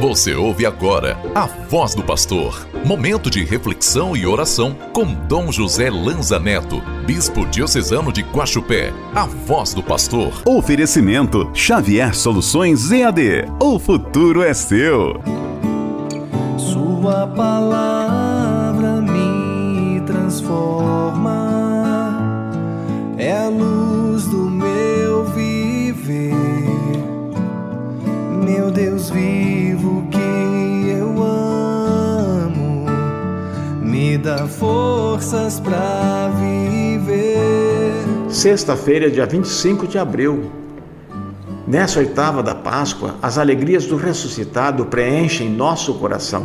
Você ouve agora a Voz do Pastor. Momento de reflexão e oração com Dom José Lanza Neto, Bispo Diocesano de Guaxupé. A Voz do Pastor. Oferecimento Xavier Soluções EAD. O futuro é seu. Sua palavra me transforma, é a luz do meu viver. Meu Deus vivo que eu amo, me dá forças pra viver. Sexta-feira, dia 25 de abril. Nessa oitava da Páscoa, as alegrias do ressuscitado preenchem nosso coração.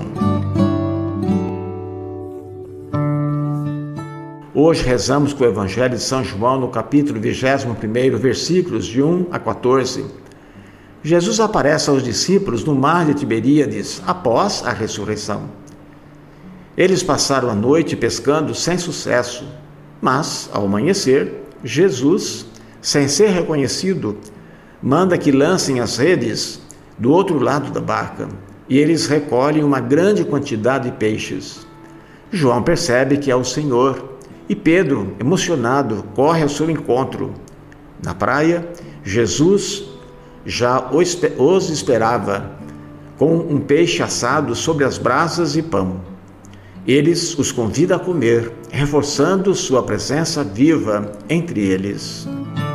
Hoje rezamos com o Evangelho de São João no capítulo 21, versículos de 1 a 14. Jesus aparece aos discípulos no mar de Tiberíades após a ressurreição. Eles passaram a noite pescando sem sucesso, mas, ao amanhecer, Jesus, sem ser reconhecido, manda que lancem as redes do outro lado da barca, e eles recolhem uma grande quantidade de peixes. João percebe que é o Senhor, e Pedro, emocionado, corre ao seu encontro. Na praia, Jesus já os esperava, com um peixe assado sobre as brasas e pão. Eles os convida a comer, reforçando sua presença viva entre eles.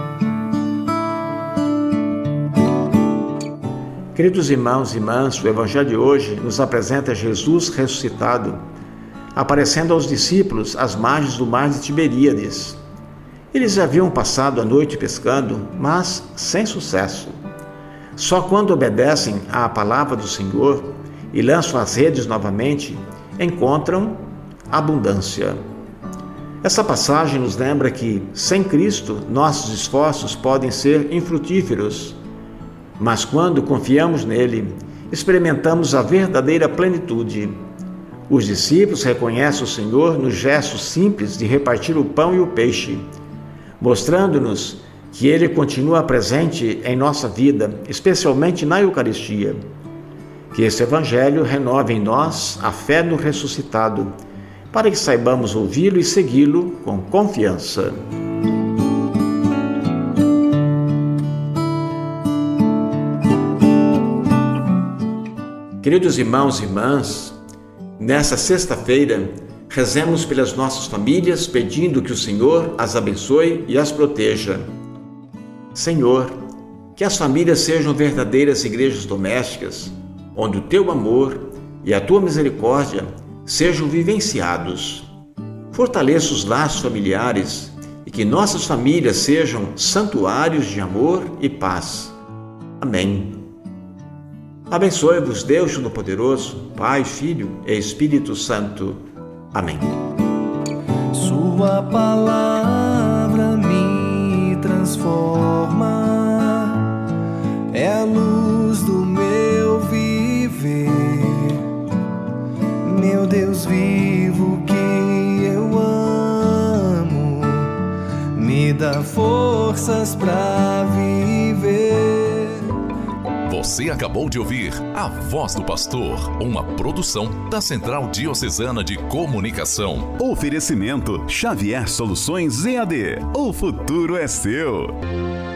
Queridos irmãos e irmãs, o Evangelho de hoje nos apresenta Jesus ressuscitado, aparecendo aos discípulos às margens do mar de Tiberíades. Eles haviam passado a noite pescando, mas sem sucesso. Só quando obedecem à palavra do Senhor e lançam as redes novamente, encontram abundância. Essa passagem nos lembra que, sem Cristo, nossos esforços podem ser infrutíferos, mas quando confiamos nele, experimentamos a verdadeira plenitude. Os discípulos reconhecem o Senhor no gesto simples de repartir o pão e o peixe, mostrando-nos que Ele continua presente em nossa vida, especialmente na Eucaristia. Que esse Evangelho renove em nós a fé no ressuscitado, para que saibamos ouvi-lo e segui-lo com confiança. Queridos irmãos e irmãs, nessa sexta-feira, rezemos pelas nossas famílias, pedindo que o Senhor as abençoe e as proteja. Senhor, que as famílias sejam verdadeiras igrejas domésticas, onde o Teu amor e a Tua misericórdia sejam vivenciados. Fortaleça os laços familiares e que nossas famílias sejam santuários de amor e paz. Amém. Abençoe-vos Deus Todo-Poderoso, Pai, Filho e Espírito Santo. Amém. Sua palavra me transforma, é a luz do meu viver. Meu Deus vivo que eu amo, me dá forças pra viver. Você acabou de ouvir A Voz do Pastor, uma produção da Central Diocesana de Comunicação. Oferecimento Xavier Soluções EAD. O futuro é seu.